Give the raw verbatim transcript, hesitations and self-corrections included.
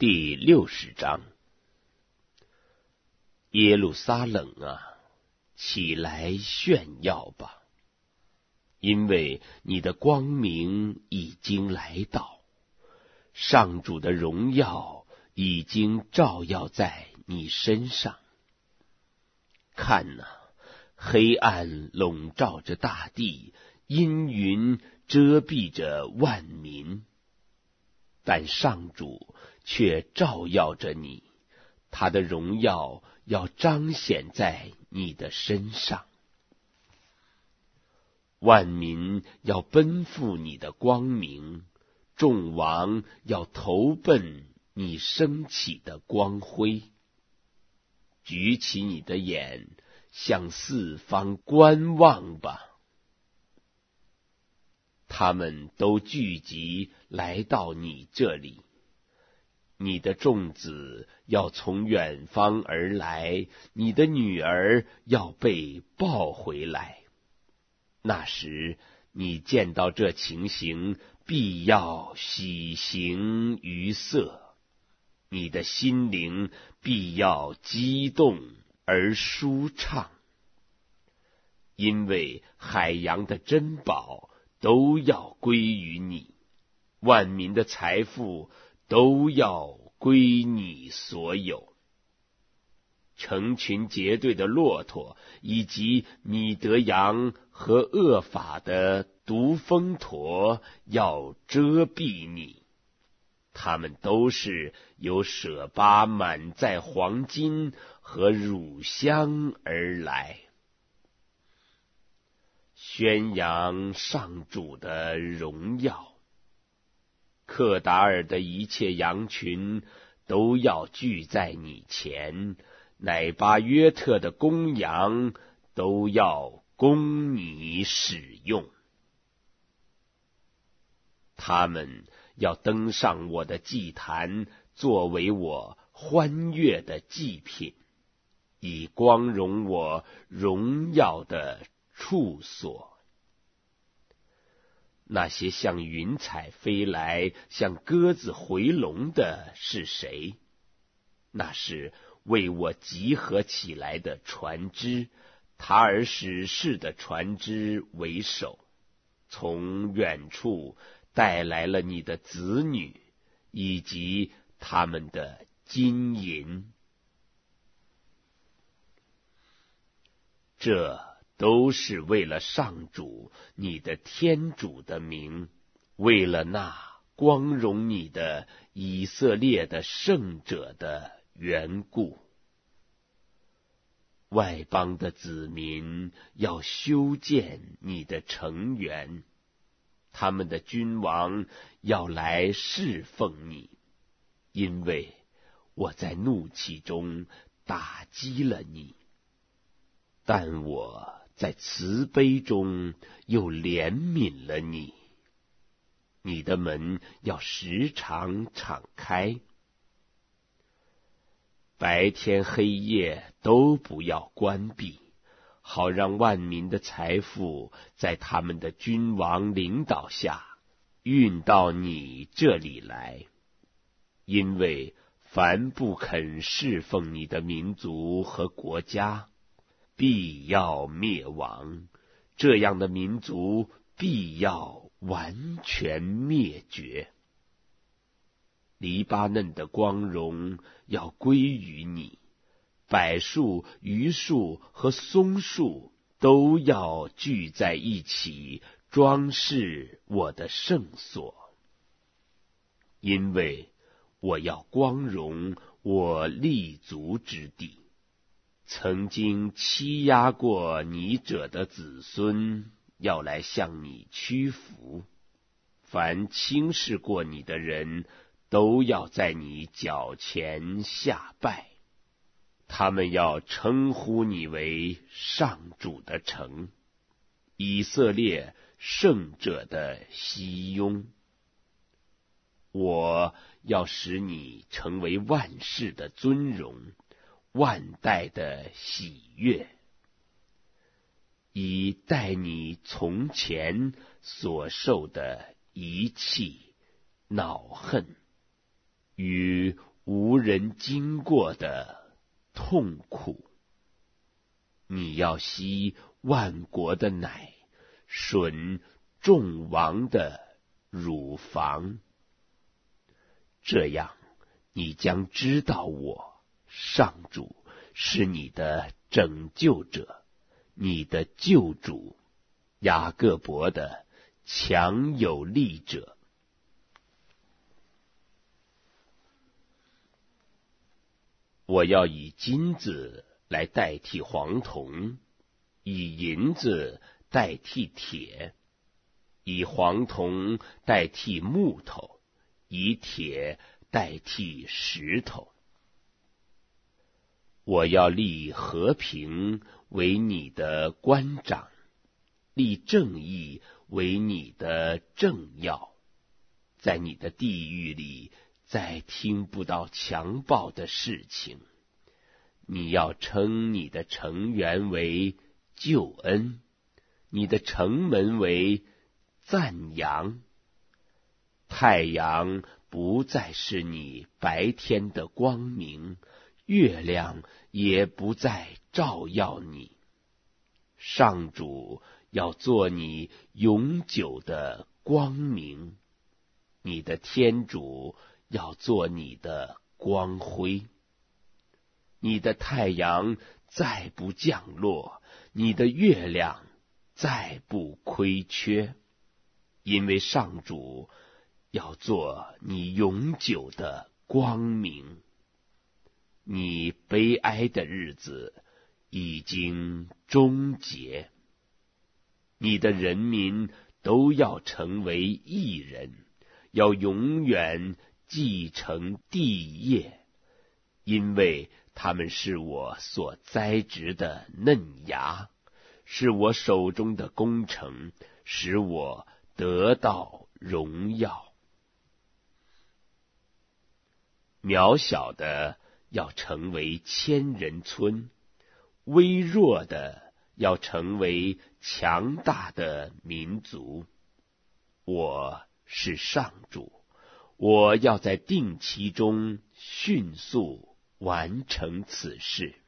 第六十章。耶路撒冷啊，起来炫耀吧，因为你的光明已经来到，上主的荣耀已经照耀在你身上。看哪，黑暗笼罩着大地，阴云遮蔽着万民，但上主却照耀着你，他的荣耀要彰显在你的身上。万民要奔赴你的光明，众王要投奔你升起的光辉。举起你的眼，向四方观望吧。他们都聚集来到你这里，你的众子要从远方而来，你的女儿要被抱回来。那时你见到这情形，必要喜形于色，你的心灵必要激动而舒畅，因为海洋的珍宝都要归于你，万民的财富都要归你所有。成群结队的骆驼，以及米德羊和厄法的独峰驼要遮蔽你，他们都是由舍巴满载黄金和乳香而来，宣扬上主的荣耀。克达尔的一切羊群都要聚在你前，乃巴约特的公羊都要供你使用。他们要登上我的祭坛，作为我欢悦的祭品，以光荣我荣耀的处所。那些像云彩飞来，像鸽子回笼的是谁？那是为我集合起来的船只，塔尔史士的船只为首，从远处带来了你的子女以及他们的金银。这都是为了上主你的天主的名，为了那光荣你的以色列的圣者的缘故。外邦的子民要修建你的城垣，他们的君王要来侍奉你，因为我在怒气中打击了你，但我在慈悲中又怜悯了你。你的门要时常敞开，白天黑夜都不要关闭，好让万民的财富在他们的君王领导下运到你这里来，因为凡不肯侍奉你的民族和国家，必要灭亡，这样的民族必要完全灭绝。黎巴嫩的光荣要归于你，柏树、榆树和松树都要聚在一起，装饰我的圣所，因为我要光荣我立足之地。曾经欺压过你者的子孙要来向你屈服，凡轻视过你的人都要在你脚前下拜，他们要称呼你为上主的城，以色列圣者的熙雍。我要使你成为万世的尊荣，万代的喜悦，以待你从前所受的遗弃、恼恨与无人经过的痛苦。你要吸万国的奶，吮众王的乳房。这样，你将知道我上主是你的拯救者，你的救主，雅各伯的强有力者。我要以金子来代替黄铜，以银子代替铁，以黄铜代替木头，以铁代替石头。我要立和平为你的官长，立正义为你的政要。在你的地狱里，再听不到强暴的事情。你要称你的成员为救恩，你的城门为赞扬。太阳不再是你白天的光明，月亮也不再照耀你。上主要做你永久的光明，你的天主要做你的光辉。你的太阳再不降落，你的月亮再不亏缺，因为上主要做你永久的光明。你悲哀的日子已经终结，你的人民都要成为义人，要永远继承地业，因为他们是我所栽植的嫩芽，是我手中的工程，使我得到荣耀。渺小的要成为千人村，微弱的要成为强大的民族。我是上主，我要在定期中迅速完成此事。